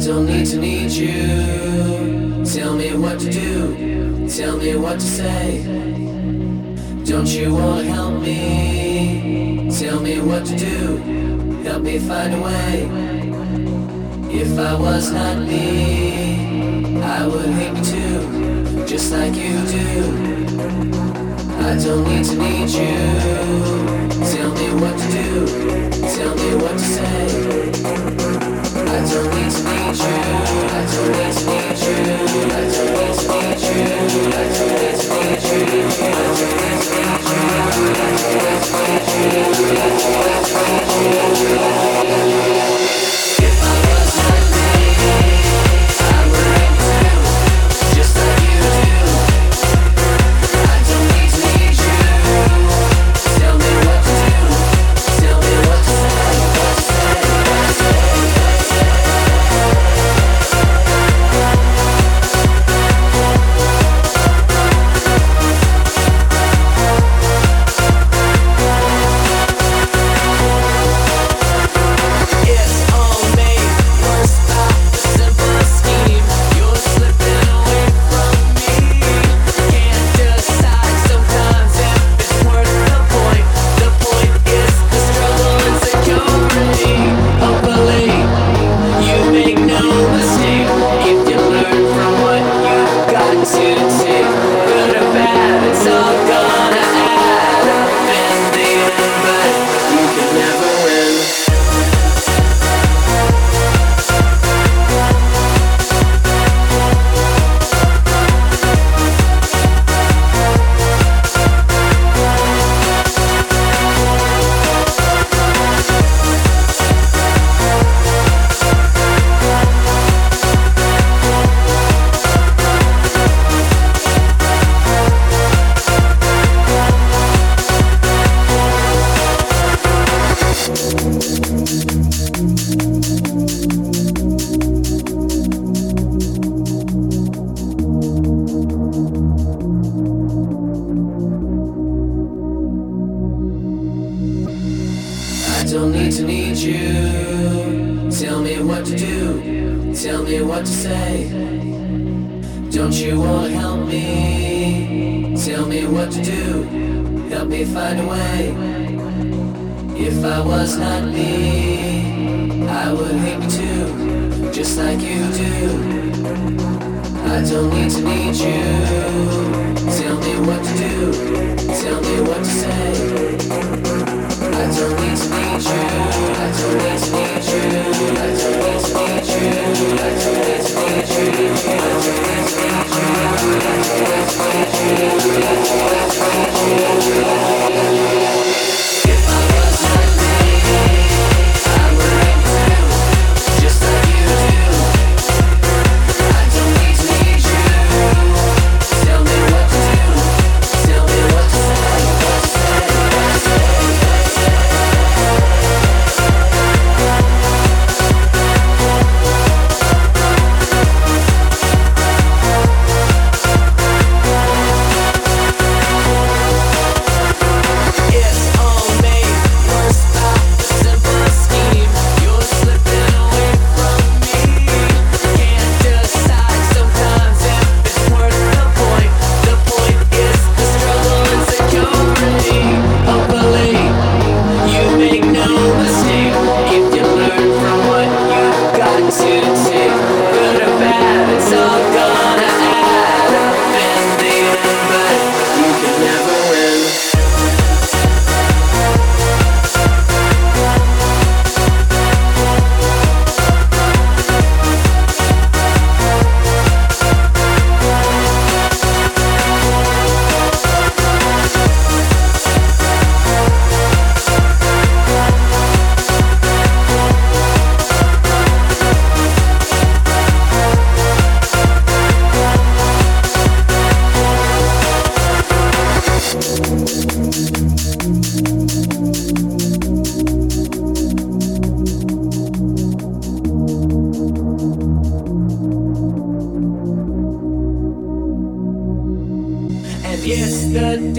don't need to need you. Tell me what to do, tell me what to say. Don't you wanna help me? Tell me what to do, help me find a way. If I was not me, I would hate me too, just like you do. I don't need to need you. Tell me what to do, tell me what to say. I don't need to need you. I don't need to need you. I don't need to need you. I don't need to need you. I don't need to need you. I don't need to need you. If I was not me, I would hate me too, just like you do. I don't need to need you. Tell me what to do. Tell me what to say. What to say.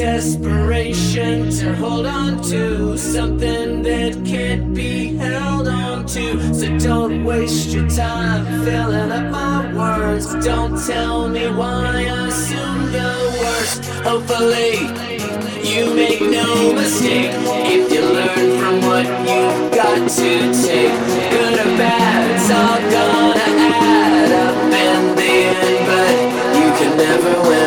desperation to hold on to something that can't be held on to. So don't waste your time filling up my words. Don't tell me why I assume the worst. Hopefully you make no mistake if you learn from what you've got to take. Good or bad, it's all gonna add up in the end, but you can never win.